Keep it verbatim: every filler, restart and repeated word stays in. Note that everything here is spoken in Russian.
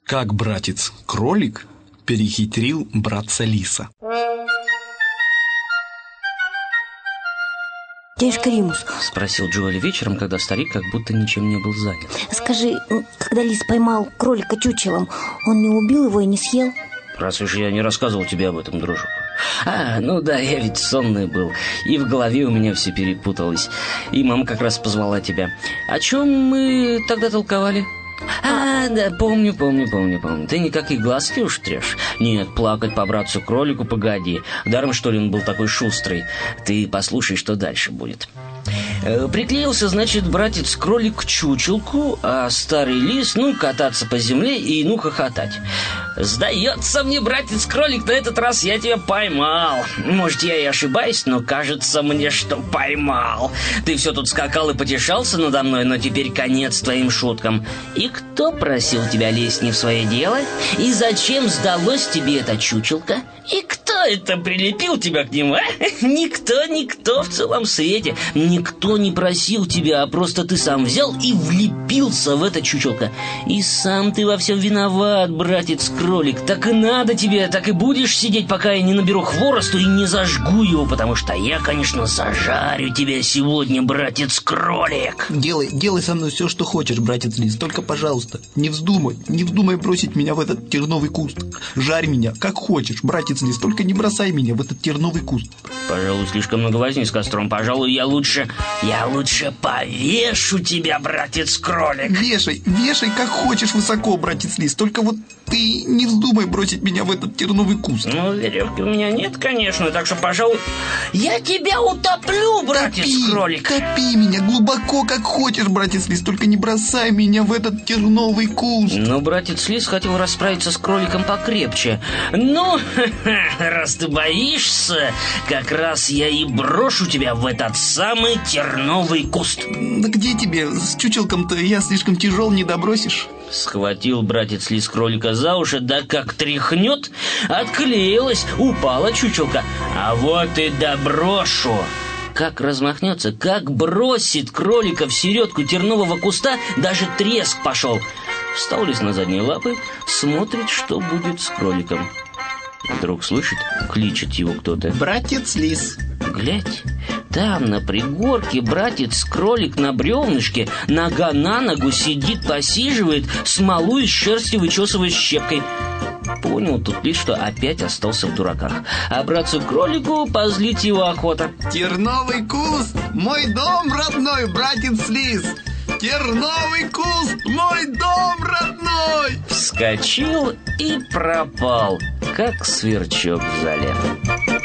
Как братец-кролик перехитрил братца-лиса. Дядюшка Римус, — спросил Джоэль вечером, когда старик как будто ничем не был занят. Скажи, когда лис поймал кролика чучелом, он не убил его и не съел? Раз уж я не рассказывал тебе об этом, дружок. А, ну да, я ведь сонный был, и в голове у меня все перепуталось. И мама как раз позвала тебя. О чем мы тогда толковали? А, да, помню, помню, помню, помню. Ты никаких глазки уж трешь? Нет, плакать по братцу-кролику погоди. Даром, что ли, он был такой шустрый. Ты послушай, что дальше будет. Приклеился, значит, братец-кролик к чучелку, а старый лис, ну, кататься по земле и ну хохотать. Сдается мне, братец-кролик, на этот раз я тебя поймал. Может, я и ошибаюсь, но кажется мне, что поймал. Ты все тут скакал и потешался надо мной, но теперь конец твоим шуткам. И кто просил тебя лезть не в свое дело? И зачем сдалось тебе эта чучелка? И кто это прилепил тебя к нему, а? Никто, никто в целом свете. Никто не просил тебя, а просто ты сам взял и влепился в это чучелко. И сам ты во всем виноват, братец-кролик. Так и надо тебе, так и будешь сидеть, пока я не наберу хворосту и не зажгу его, потому что я, конечно, зажарю тебя сегодня, братец-кролик. Делай, делай со мной все, что хочешь, братец-лис. Только, пожалуйста, не вздумай, не вздумай бросить меня в этот терновый куст. Жарь меня, как хочешь, братец-лис, только не бросай меня в этот терновый куст. Пожалуй, слишком много возни с костром. Пожалуй, я лучше... Я лучше повешу тебя, братец-кролик. Вешай, вешай как хочешь высоко, братец-лис. Только вот ты не вздумай бросить меня в этот терновый куст. Ну, веревки у меня нет, конечно, так что, пожалуй, я тебя утоплю, братец-кролик. Топи, топи меня глубоко, как хочешь, братец-лис. Только не бросай меня в этот терновый куст. Ну, братец-лис хотел расправиться с кроликом покрепче. Ну, раз ты боишься, как раз я и брошу тебя в этот самый терновый куст. Да где тебе? С чучелком-то я слишком тяжел, не добросишь. Схватил братец-лис кролика за уши, да как тряхнет, отклеилась, упала чучелка. А вот и доброшу. Как размахнется, как бросит кролика в середку тернового куста, даже треск пошел. Встал лис на задние лапы, смотрит, что будет с кроликом. Вдруг слышит, кличет его кто-то. Братец-лис. Глядь, там на пригорке братец-кролик на бревнышке, нога на ногу сидит, посиживает, смолу из шерсти вычесывает щепкой. Понял тут лишь, что опять остался в дураках. А братцу-кролику позлить его охота. Терновый куст, мой дом родной, братец-лис. Терновый куст, мой дом родной. Вскочил и пропал, как сверчок в зале.